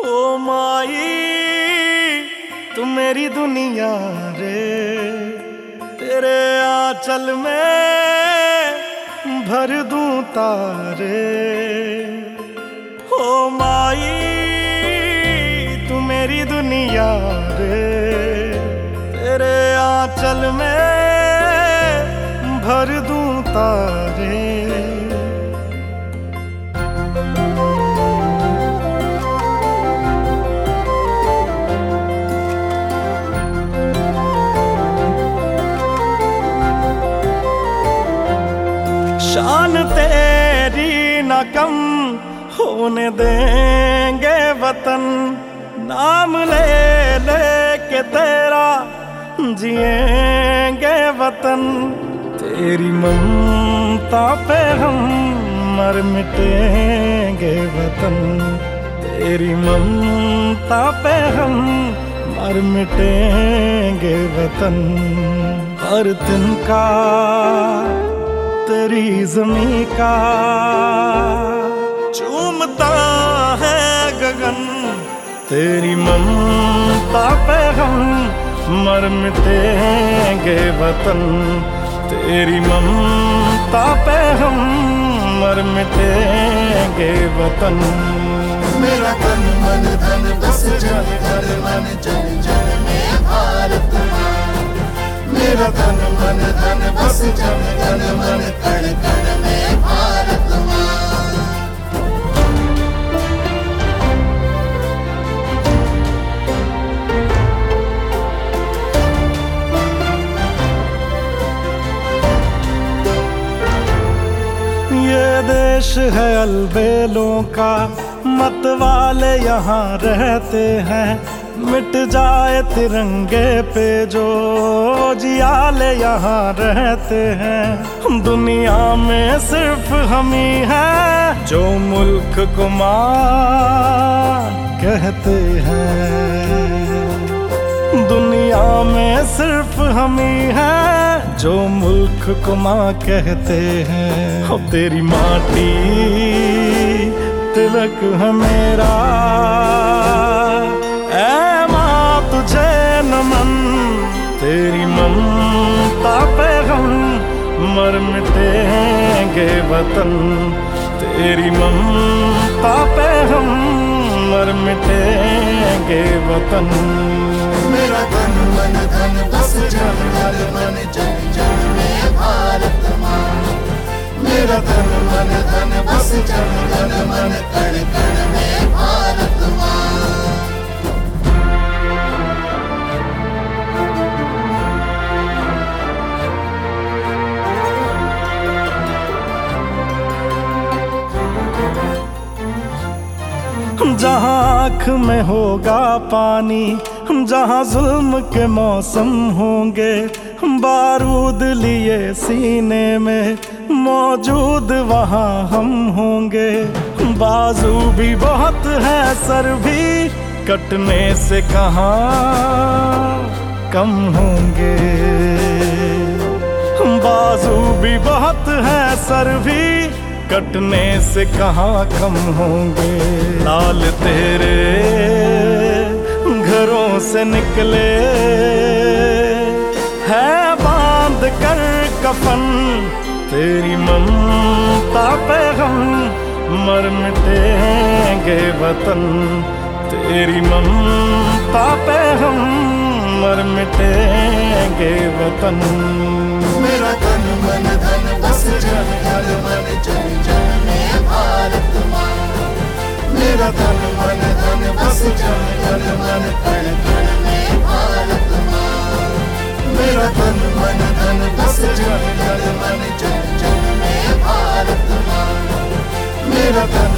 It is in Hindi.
ओ माई तू मेरी दुनिया रे, तेरे आंचल में भर दूं तारे। ओ माई तू मेरी दुनिया रे, तेरे आंचल में भर दूं तारे। शान तेरी न कम होने देंगे वतन, नाम ले ले के तेरा जिएंगे वतन। तेरी ममता पे हम मर मिटेंगे वतन, तेरी ममता पे हम मर मिटेंगे वतन। हर दिन का तेरी ज़मीं का चूमता है गगन, तेरी ममता पे हम मर मिटेंगे वतन, तेरी ममता पे हम मर मिटेंगे वतन। मेरा तन मन धन बस जन घर मन जन जन में भारत माँ। मेरा तन मन धन बस जन धन मन कण कण में भारत माँ। ये देश है अलबेलों का, मत वाले यहाँ रहते हैं। मिट जाए तिरंगे पे जो जियाले यहाँ रहते हैं। दुनिया में सिर्फ हम ही हैं जो मुल्क को माँ कहते हैं। दुनिया में सिर्फ हम ही हैं जो मुल्क को माँ कहते हैं। हो तेरी माटी तिलक है मेरा, ऐ माँ तुझे नमन। तेरी ममता पे हम मर मिटेंगे वतन, तेरी ममता पे हम मर मिटेंगे वतन। मेरा तन मन धन बस जन घर मन जन जन में भारत माँ। मेरा तन मन धन बस जन घन मन कण कण में भारत माँ। जहाँ आँख में होगा पानी, जहाँ जुल्म के मौसम होंगे, बारूद लिए सीने में मौजूद वहाँ हम होंगे। बाजू भी बहुत है सर भी कटने से कहाँ कम होंगे। बाजू भी बहुत है सर भी कटने से कहाँ कम होंगे। लाल तेरे घरों से निकले है बांध कर कफन, तेरी ममता पे हम मर मिटेंगे वतन, तेरी ममता पे हम मर मिटेंगे वतन। मेरा तन मन धन बस जन घर मन जन जन में भारत माँ। मेरा तन मन धन बस जन घर मन कण कण में भारत माँ। मेरा तन मन धन बस जन घर मन जन जन में भारत माँ। मेरा तन